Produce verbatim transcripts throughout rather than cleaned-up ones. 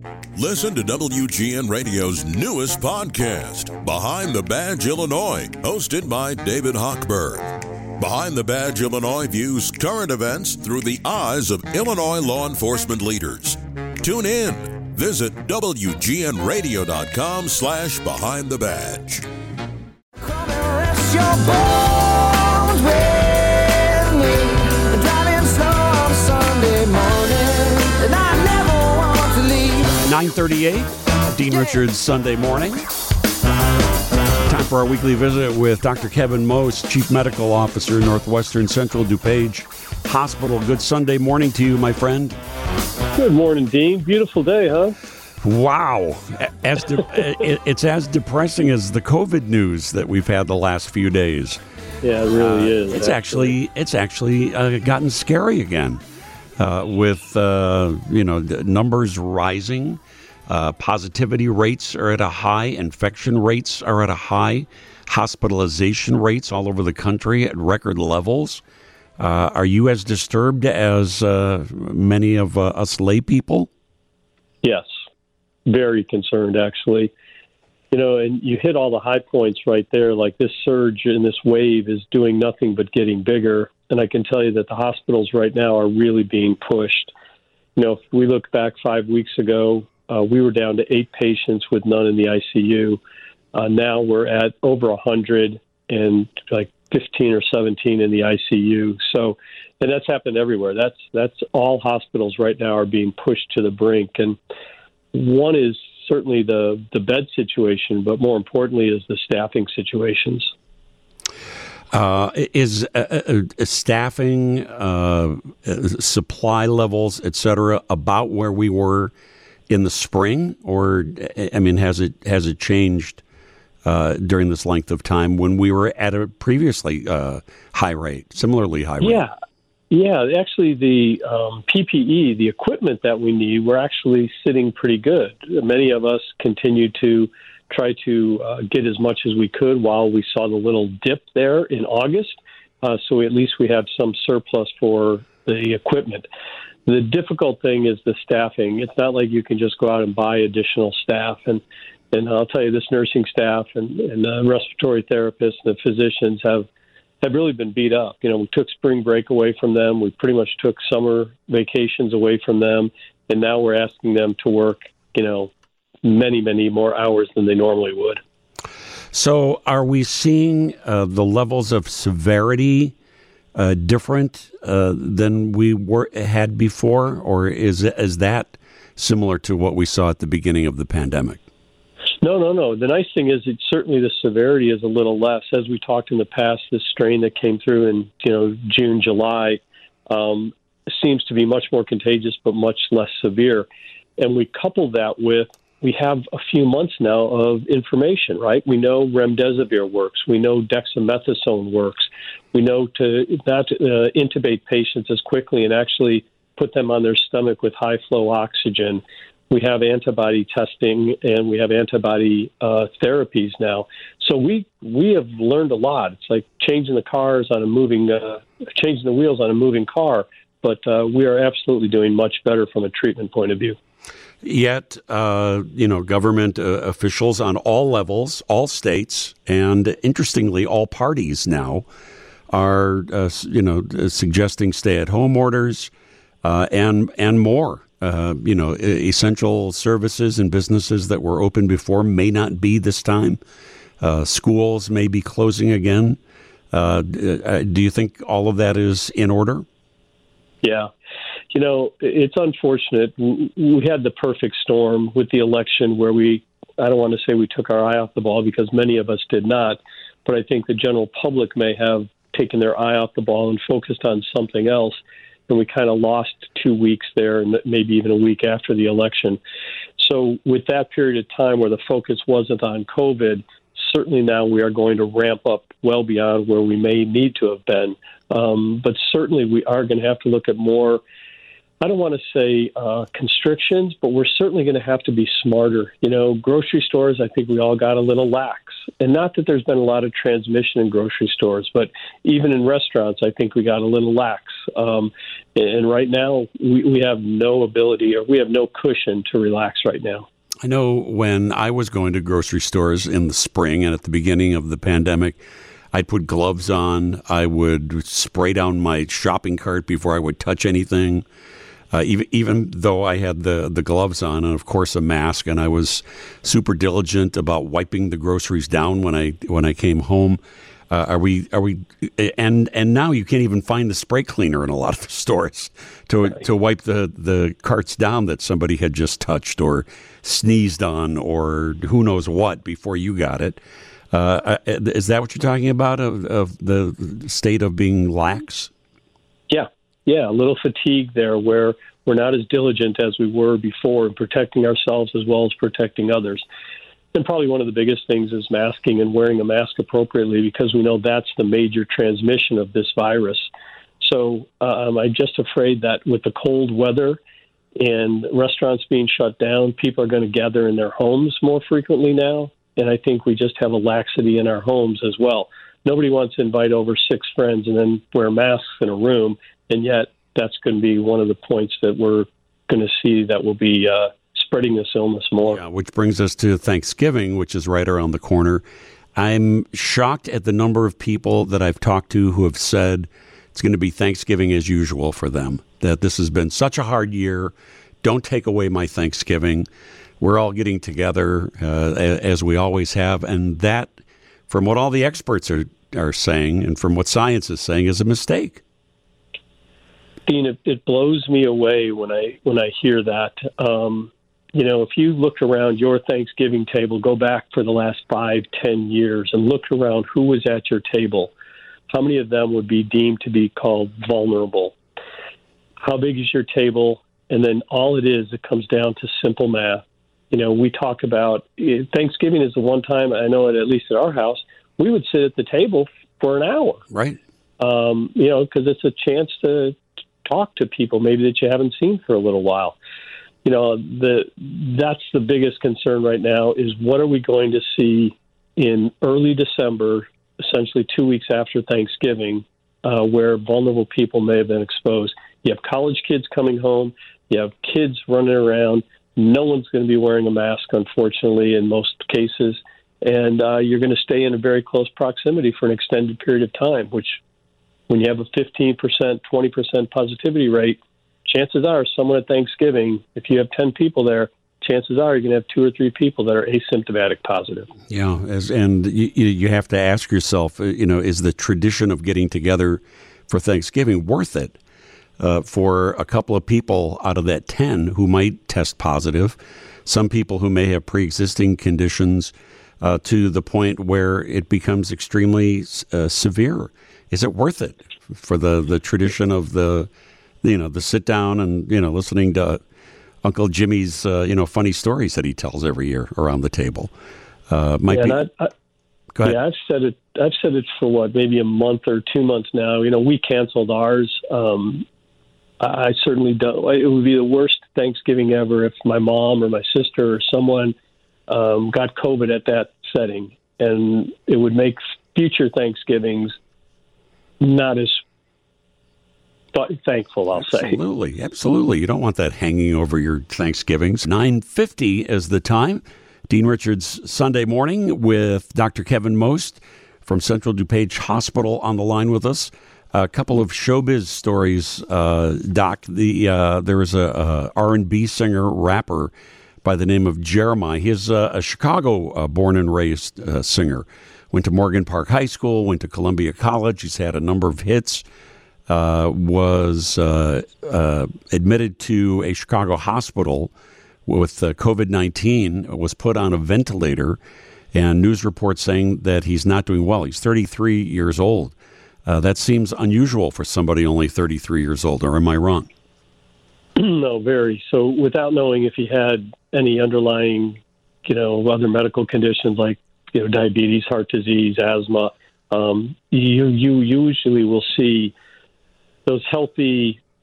Listen to W G N Radio's newest podcast, Behind the Badge Illinois, hosted by David Hochberg. Behind the Badge Illinois views current events through the eyes of Illinois law enforcement leaders. Tune in. Visit W G N radio dot com slash behind the badge. Come and rest your bones with me, driving slow on Sunday morning, and I never want to leave. nine thirty-eight, Dean Richards, Sunday morning. Time for our weekly visit with Doctor Kevin Most, Chief Medical Officer, Northwestern Central DuPage Hospital. Good Sunday morning to you, my friend. Good morning, Dean. Beautiful day, huh? Wow. As de- it's as depressing as the COVID news that we've had the last few days. Yeah, it really uh, is. It's actually, it's actually uh, gotten scary again uh, with, uh, you know, the numbers rising. Uh, positivity rates are at a high. Infection rates are at a high. Hospitalization rates all over the country at record levels. Uh, are you as disturbed as uh, many of uh, us lay people? Yes, very concerned, actually. You know, and you hit all the high points right there. Like this surge and this wave is doing nothing but getting bigger. And I can tell you that the hospitals right now are really being pushed. You know, if we look back five weeks ago, Uh, we were down to eight patients with none in the I C U. Uh, now we're at over one hundred and like fifteen or seventeen in the I C U. So, and that's happened everywhere. That's that's all hospitals right now are being pushed to the brink. And one is certainly the, the bed situation, but more importantly is the staffing situations. Uh, is uh, uh, staffing, uh, supply levels, et cetera, about where we were in the spring, or I mean, has it has it changed uh, during this length of time when we were at a previously uh, high rate, similarly high rate? Yeah, yeah. Actually, the um, P P E, the equipment that we need, we're actually sitting pretty good. Many of us continue to try to uh, get as much as we could while we saw the little dip there in August. Uh, so at least we have some surplus for the equipment. The difficult thing is the staffing. It's not like you can just go out and buy additional staff. And, and I'll tell you, this nursing staff and, and the respiratory therapists and the physicians have, have really been beat up. You know, we took spring break away from them. We pretty much took summer vacations away from them. And now we're asking them to work, you know, many, many more hours than they normally would. So are we seeing uh, the levels of severity Uh, different uh, than we were had before, or is is that similar to what we saw at the beginning of the pandemic? No, no, no. The nice thing is, it certainly the severity is a little less. As we talked in the past, this strain that came through in you know June, July um, seems to be much more contagious, but much less severe. And we couple that with we have a few months now of information, right? We know remdesivir works. We know dexamethasone works. We know to not uh, intubate patients as quickly and actually put them on their stomach with high-flow oxygen. We have antibody testing, and we have antibody uh, therapies now. So we we have learned a lot. It's like changing the cars on a moving, uh, changing the wheels on a moving car. But uh, we are absolutely doing much better from a treatment point of view. Yet, uh, you know, government uh, officials on all levels, all states, and interestingly, all parties now are, uh, you know, suggesting stay-at-home orders uh, and and more. Uh, you know, essential services and businesses that were open before may not be this time. Uh, schools may be closing again. Uh, do you think all of that is in order? Yeah. You know, it's unfortunate. We had the perfect storm with the election where we, I don't want to say we took our eye off the ball because many of us did not, but I think the general public may have taken their eye off the ball and focused on something else. And we kind of lost two weeks there and maybe even a week after the election. So with that period of time where the focus wasn't on COVID, certainly now we are going to ramp up well beyond where we may need to have been. Um, but certainly we are going to have to look at more I don't want to say uh, constrictions, but we're certainly going to have to be smarter. You know, grocery stores, I think we all got a little lax. And not that there's been a lot of transmission in grocery stores, but even in restaurants, I think we got a little lax. Um, and right now, we, we have no ability or we have no cushion to relax right now. I know when I was going to grocery stores in the spring and at the beginning of the pandemic, I'd put gloves on. I would spray down my shopping cart before I would touch anything. Uh, even even though I had the, the gloves on and, of course, a mask, and I was super diligent about wiping the groceries down when I when I came home. Uh, are we are we and and now you can't even find the spray cleaner in a lot of the stores to right. to wipe the, the carts down that somebody had just touched or sneezed on or who knows what before you got it. Uh, is that what you're talking about of, of the state of being lax? Yeah. Yeah, a little fatigue there where we're not as diligent as we were before in protecting ourselves as well as protecting others. And probably one of the biggest things is masking and wearing a mask appropriately because we know that's the major transmission of this virus. So um, I'm just afraid that with the cold weather and restaurants being shut down, people are going to gather in their homes more frequently now. And I think we just have a laxity in our homes as well. Nobody wants to invite over six friends and then wear masks in a room. And yet that's going to be one of the points that we're going to see that will be uh, spreading this illness more. Yeah, which brings us to Thanksgiving, which is right around the corner. I'm shocked at the number of people that I've talked to who have said it's going to be Thanksgiving as usual for them, that this has been such a hard year. Don't take away my Thanksgiving. We're all getting together uh, as we always have. And that, from what all the experts are, are saying and from what science is saying, is a mistake. Dean, it, it blows me away when I when I hear that. Um, you know, if you look around your Thanksgiving table, go back for the last five, ten years, and look around who was at your table, how many of them would be deemed to be called vulnerable? How big is your table? And then all it is, it comes down to simple math. You know, we talk about Thanksgiving is the one time, I know at least at our house, we would sit at the table for an hour. Right. Um, you know, because it's a chance to talk to people maybe that you haven't seen for a little while. You know, the that's the biggest concern right now is what are we going to see in early December, essentially two weeks after Thanksgiving, uh, where vulnerable people may have been exposed. You have college kids coming home. You have kids running around. No one's going to be wearing a mask, unfortunately, in most cases. And uh, you're going to stay in a very close proximity for an extended period of time, which when you have a fifteen percent, twenty percent positivity rate, chances are someone at Thanksgiving, if you have ten people there, chances are you're going to have two or three people that are asymptomatic positive. Yeah, as, and you, you have to ask yourself, you know, is the tradition of getting together for Thanksgiving worth it uh, for a couple of people out of that ten who might test positive, some people who may have pre-existing conditions uh, to the point where it becomes extremely uh, severe? Is it worth it for the, the tradition of the, you know, the sit down and, you know, listening to Uncle Jimmy's, uh, you know, funny stories that he tells every year around the table? Uh, might yeah, be. I, I, Go ahead. Yeah, I've said it. I've said it for what, maybe a month or two months now. You know, we canceled ours. Um, I certainly don't. It would be the worst Thanksgiving ever if my mom or my sister or someone um, got COVID at that setting, and it would make future Thanksgivings not as thankful, I'll absolutely, say. Absolutely, absolutely. You don't want that hanging over your Thanksgivings. nine fifty is the time. Dean Richards Sunday Morning with Doctor Kevin Most from Central DuPage Hospital on the line with us. A couple of showbiz stories, uh, Doc. The uh, there is a, a R and B singer, rapper by the name of Jeremiah. He's a, a Chicago uh, born and raised uh, singer. Went to Morgan Park High School, went to Columbia College. He's had a number of hits. Uh, was uh, uh, admitted to a Chicago hospital with uh, COVID nineteen, was put on a ventilator, and news reports saying that he's not doing well. He's thirty-three years old. Uh, that seems unusual for somebody only thirty-three years old, or am I wrong? No, very. So without knowing if he had any underlying, you know, other medical conditions like, you know, diabetes, heart disease, asthma, um, you, you usually will see those healthy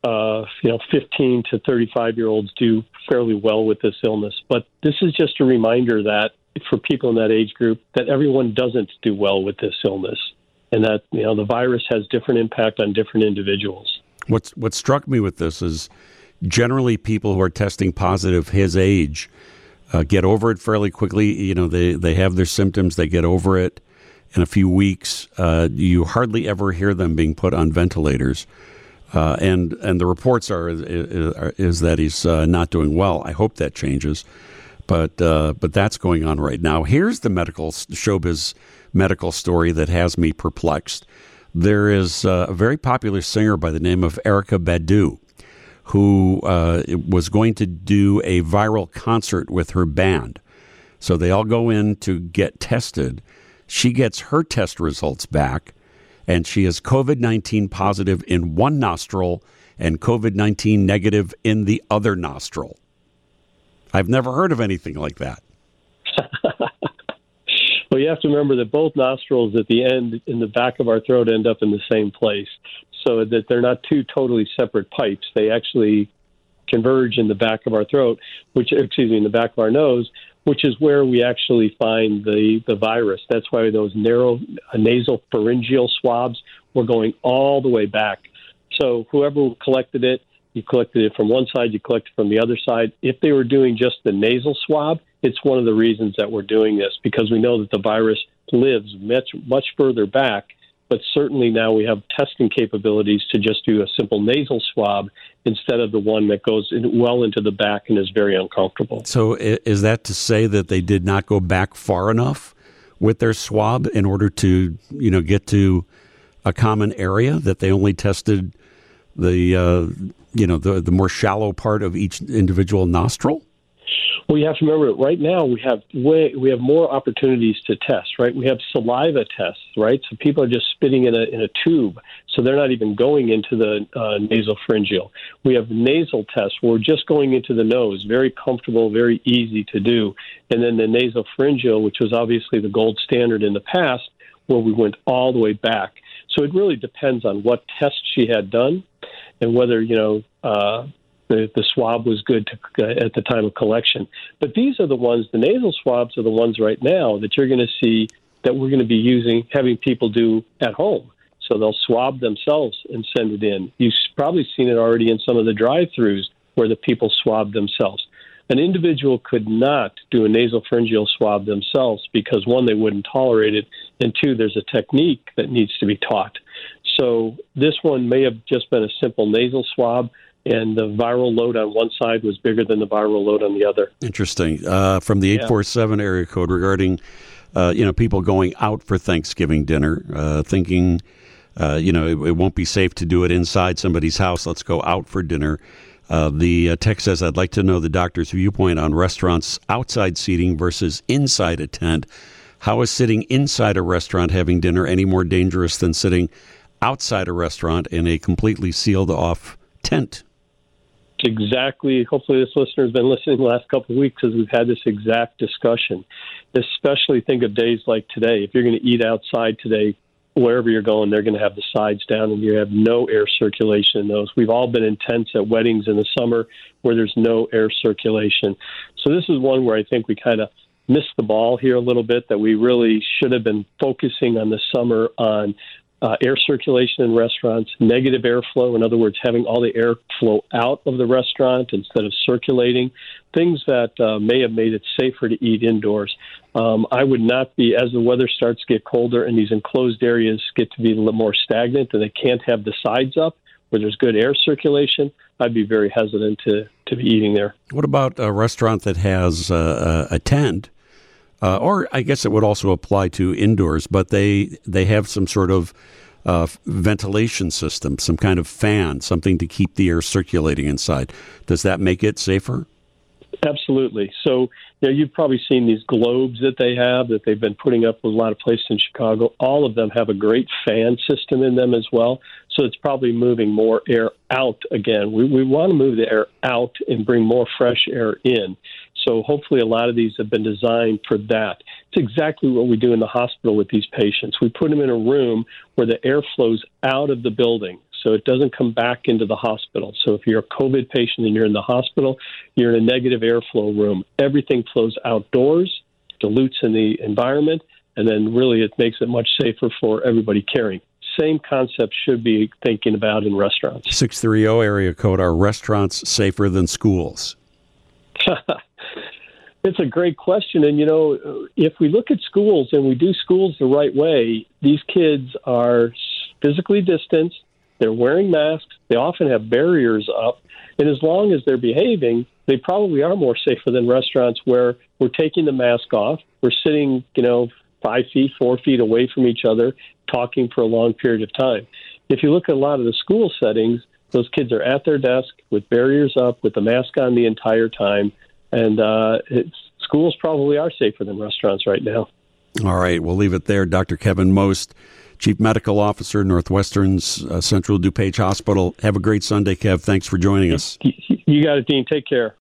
uh, you know, fifteen to thirty-five-year-olds do fairly well with this illness. But this is just a reminder that for people in that age group, that everyone doesn't do well with this illness, and that, you know, the virus has different impact on different individuals. What's what struck me with this is generally people who are testing positive his age uh, get over it fairly quickly. You know, they, they have their symptoms, they get over it in a few weeks. Uh, you hardly ever hear them being put on ventilators. Uh, and and the reports are is, is that he's uh, not doing well. I hope that changes. But uh, but that's going on right now. Here's the medical showbiz medical story that has me perplexed. There is uh, a very popular singer by the name of Erykah Badu, who uh, was going to do a viral concert with her band. So they all go in to get tested. She gets her test results back, and she is COVID nineteen positive in one nostril and COVID nineteen negative in the other nostril. I've never heard of anything like that. Well, you have to remember that both nostrils at the end in the back of our throat end up in the same place, so that they're not two totally separate pipes. They actually converge in the back of our throat, which, excuse me, in the back of our nose, which is where we actually find the, the virus. That's why those narrow uh, nasal pharyngeal swabs were going all the way back. So whoever collected it, you collected it from one side, you collected it from the other side. If they were doing just the nasal swab, it's one of the reasons that we're doing this, because we know that the virus lives much, much further back. But certainly now we have testing capabilities to just do a simple nasal swab instead of the one that goes in, well into the back and is very uncomfortable. So is that to say that they did not go back far enough with their swab in order to, you know, get to a common area, that they only tested the, uh, you know, the, the more shallow part of each individual nostril? Well, you have to remember, right now we have way, we have more opportunities to test, right? We have saliva tests, right? So people are just spitting in a in a tube, so they're not even going into the uh, nasopharyngeal. We have nasal tests where we're just going into the nose, very comfortable, very easy to do. And then the nasopharyngeal, which was obviously the gold standard in the past, where we went all the way back. So it really depends on what test she had done and whether, you know, uh, The, the swab was good to, uh, at the time of collection. But these are the ones, the nasal swabs are the ones right now that you're going to see that we're going to be using, having people do at home. So they'll swab themselves and send it in. You've probably seen it already in some of the drive-thrus where the people swab themselves. An individual could not do a nasopharyngeal swab themselves because, one, they wouldn't tolerate it, and two, there's a technique that needs to be taught. So this one may have just been a simple nasal swab, and the viral load on one side was bigger than the viral load on the other. Interesting. Uh, from the eight four seven yeah. area code regarding, uh, you know, people going out for Thanksgiving dinner, uh, thinking, uh, you know, it, it won't be safe to do it inside somebody's house. Let's go out for dinner. Uh, the uh, text says, I'd like to know the doctor's viewpoint on restaurants' outside seating versus inside a tent. How is sitting inside a restaurant having dinner any more dangerous than sitting outside a restaurant in a completely sealed off tent? Exactly. Hopefully this listener has been listening the last couple of weeks as we've had this exact discussion. Especially think of days like today. If you're going to eat outside today, wherever you're going, they're going to have the sides down and you have no air circulation in those. We've all been in tents at weddings in the summer where there's no air circulation. So this is one where I think we kind of missed the ball here a little bit, that we really should have been focusing on the summer on Uh, air circulation in restaurants, negative airflow, in other words, having all the air flow out of the restaurant instead of circulating, things that uh, may have made it safer to eat indoors. Um, I would not be, as the weather starts to get colder and these enclosed areas get to be a little more stagnant and they can't have the sides up where there's good air circulation, I'd be very hesitant to, to be eating there. What about a restaurant that has uh, a tent? Uh, or I guess it would also apply to indoors, but they they have some sort of uh, ventilation system, some kind of fan, something to keep the air circulating inside. Does that make it safer? Absolutely. So, you know, you've probably seen these globes that they have that they've been putting up with a lot of places in Chicago. All of them have a great fan system in them as well. So it's probably moving more air out again. We, we want to move the air out and bring more fresh air in. So hopefully a lot of these have been designed for that. It's exactly what we do in the hospital with these patients. We put them in a room where the air flows out of the building. so it doesn't come back into the hospital. So if you're a COVID patient and you're in the hospital, you're in a negative airflow room. Everything flows outdoors, dilutes in the environment, and then really it makes it much safer for everybody caring. Same concept should be thinking about in restaurants. six thirty area code, are restaurants safer than schools? It's a great question. And, you know, if we look at schools and we do schools the right way, these kids are physically distanced, they're wearing masks, they often have barriers up, and as long as they're behaving, they probably are more safer than restaurants where we're taking the mask off, we're sitting, you know, five feet, four feet away from each other, talking for a long period of time. If you look at a lot of the school settings, those kids are at their desk with barriers up, with the mask on the entire time, and uh, it's, schools probably are safer than restaurants right now. All right, we'll leave it there. Doctor Kevin Most, Chief Medical Officer, Northwestern's uh, Central DuPage Hospital. Have a great Sunday, Kev. Thanks for joining us. You got it, Dean. Take care.